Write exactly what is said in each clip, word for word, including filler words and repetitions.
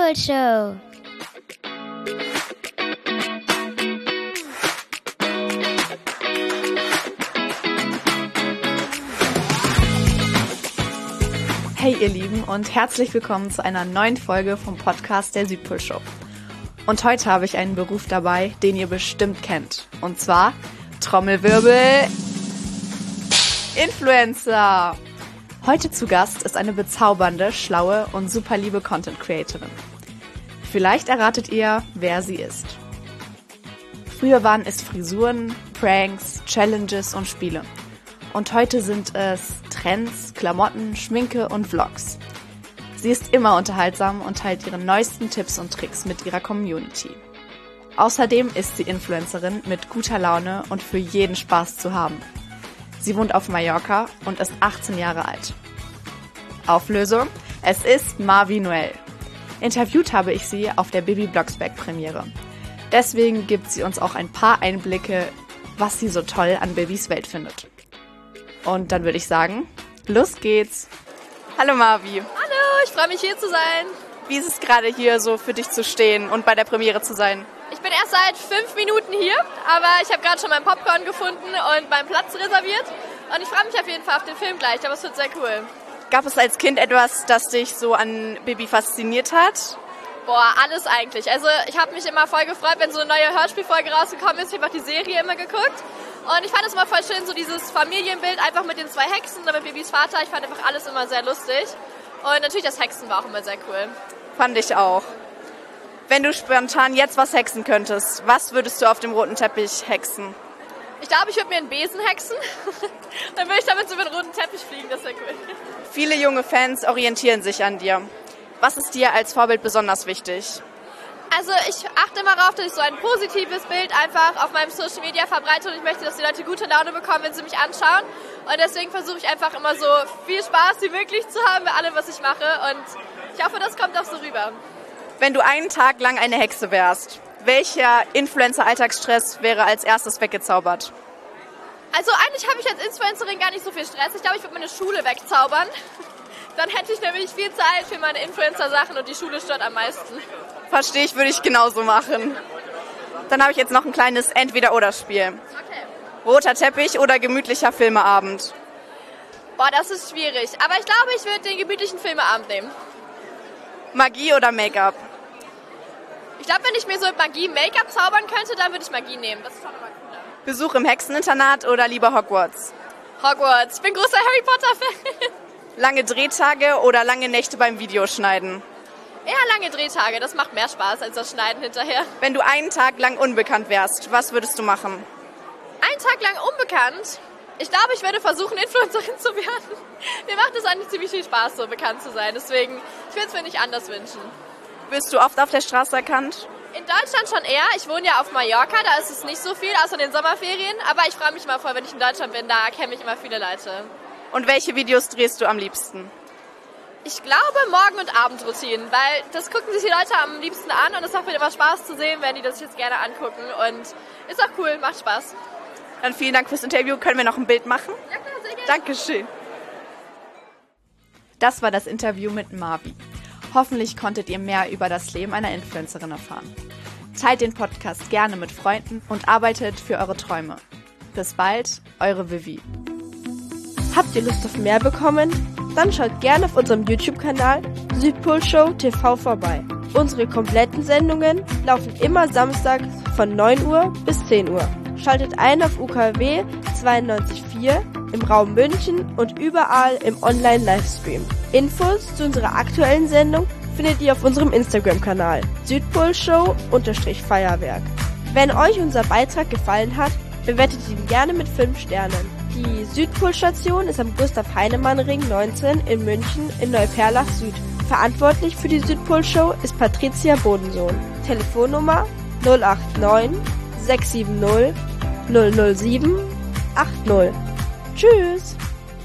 Südpol-Show. Hey ihr Lieben und herzlich willkommen zu einer neuen Folge vom Podcast der Südpol-Show. Und heute habe ich einen Beruf dabei, den ihr bestimmt kennt. Und zwar, Trommelwirbel, Influencer. Heute zu Gast ist eine bezaubernde, schlaue und super liebe Content-Creatorin. Vielleicht erratet ihr, wer sie ist. Früher waren es Frisuren, Pranks, Challenges und Spiele. Und heute sind es Trends, Klamotten, Schminke und Vlogs. Sie ist immer unterhaltsam und teilt ihre neuesten Tipps und Tricks mit ihrer Community. Außerdem ist sie Influencerin mit guter Laune und für jeden Spaß zu haben. Sie wohnt auf Mallorca und ist achtzehn Jahre alt. Auflösung: Es ist Marvi Noel. Interviewt habe ich sie auf der Bibi Blocksberg-Premiere. Deswegen gibt sie uns auch ein paar Einblicke, was sie so toll an Bibis Welt findet. Und dann würde ich sagen, los geht's. Hallo Marvi. Hallo, ich freue mich hier zu sein. Wie ist es gerade hier so für dich zu stehen und bei der Premiere zu sein? Ich bin erst seit fünf Minuten hier, aber ich habe gerade schon meinen Popcorn gefunden und meinen Platz reserviert. Und ich freue mich auf jeden Fall auf den Film gleich, aber es wird sehr cool. Gab es als Kind etwas, das dich so an Bibi fasziniert hat? Boah, alles eigentlich. Also ich habe mich immer voll gefreut, wenn so eine neue Hörspielfolge rausgekommen ist. Ich habe auch die Serie immer geguckt. Und ich fand es immer voll schön, so dieses Familienbild einfach mit den zwei Hexen oder mit Bibis Vater. Ich fand einfach alles immer sehr lustig. Und natürlich das Hexen war auch immer sehr cool. Fand ich auch. Wenn du spontan jetzt was hexen könntest, was würdest du auf dem roten Teppich hexen? Ich glaube, ich würde mir einen Besen hexen. Dann würde ich damit so über den roten Teppich fliegen, das wäre cool. Viele junge Fans orientieren sich an dir. Was ist dir als Vorbild besonders wichtig? Also ich achte immer darauf, dass ich so ein positives Bild einfach auf meinem Social Media verbreite und ich möchte, dass die Leute gute Laune bekommen, wenn sie mich anschauen. Und deswegen versuche ich einfach immer so viel Spaß wie möglich zu haben bei allem, was ich mache. Und ich hoffe, das kommt auch so rüber. Wenn du einen Tag lang eine Hexe wärst, welcher Influencer-Alltagsstress wäre als erstes weggezaubert? Also eigentlich habe ich als Influencerin gar nicht so viel Stress. Ich glaube, ich würde meine Schule wegzaubern. Dann hätte ich nämlich viel Zeit für meine Influencer-Sachen und die Schule stört am meisten. Verstehe ich, würde ich genauso machen. Dann habe ich jetzt noch ein kleines Entweder-Oder-Spiel. Okay. Roter Teppich oder gemütlicher Filmeabend? Boah, das ist schwierig. Aber ich glaube, ich würde den gemütlichen Filmeabend nehmen. Magie oder Make-up? Ich glaube, wenn ich mir so Magie Make-up zaubern könnte, dann würde ich Magie nehmen. Das ist schon immer cooler. Besuch im Hexeninternat oder lieber Hogwarts? Hogwarts. Ich bin großer Harry Potter-Fan. Lange Drehtage oder lange Nächte beim Videoschneiden? Eher lange Drehtage. Das macht mehr Spaß als das Schneiden hinterher. Wenn du einen Tag lang unbekannt wärst, was würdest du machen? Einen Tag lang unbekannt? Ich glaube, ich würde versuchen, Influencerin zu werden. Mir macht es eigentlich ziemlich viel Spaß, so bekannt zu sein. Deswegen, ich würde es mir nicht anders wünschen. Wirst du oft auf der Straße erkannt? In Deutschland schon eher. Ich wohne ja auf Mallorca, da ist es nicht so viel, außer den Sommerferien. Aber ich freue mich immer voll, wenn ich in Deutschland bin, da erkennen mich immer viele Leute. Und welche Videos drehst du am liebsten? Ich glaube Morgen- und Abendroutinen, weil das gucken sich die Leute am liebsten an und es macht mir immer Spaß zu sehen, wenn die das jetzt gerne angucken. Und ist auch cool, macht Spaß. Dann vielen Dank fürs Interview. Können wir noch ein Bild machen? Ja klar, sehr gerne. Dankeschön. Das war das Interview mit Marvi. Hoffentlich konntet ihr mehr über das Leben einer Influencerin erfahren. Teilt den Podcast gerne mit Freunden und arbeitet für eure Träume. Bis bald, eure Vivi. Habt ihr Lust auf mehr bekommen? Dann schaut gerne auf unserem YouTube-Kanal Südpol-Show T V vorbei. Unsere kompletten Sendungen laufen immer samstags von neun Uhr bis zehn Uhr. Schaltet ein auf U K W zweiundneunzig Komma vier im Raum München und überall im Online-Livestream. Infos zu unserer aktuellen Sendung findet ihr auf unserem Instagram-Kanal Südpol-Show-Feuerwerk. Wenn euch unser Beitrag gefallen hat, bewertet ihn gerne mit fünf Sternen. Die Südpol-Station ist am Gustav-Heinemann-Ring neunzehn in München in Neuperlach Süd. Verantwortlich für die Südpol-Show ist Patricia Bodensohn. Telefonnummer null acht neun sechs sieben null null null sieben acht null. Tschüss!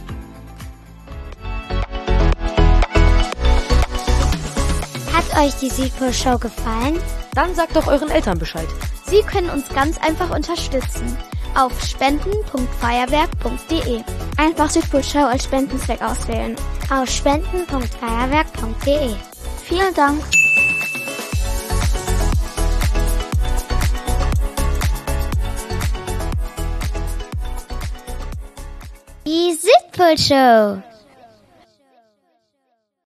Hat euch die Südpol-Show gefallen? Dann sagt doch euren Eltern Bescheid. Sie können uns ganz einfach unterstützen. Auf spenden punkt feuerwerk punkt de. Einfach Südpol-Show als Spendenzweck auswählen. Auf spenden punkt feuerwerk punkt de. Vielen Dank. Die Südpol Show.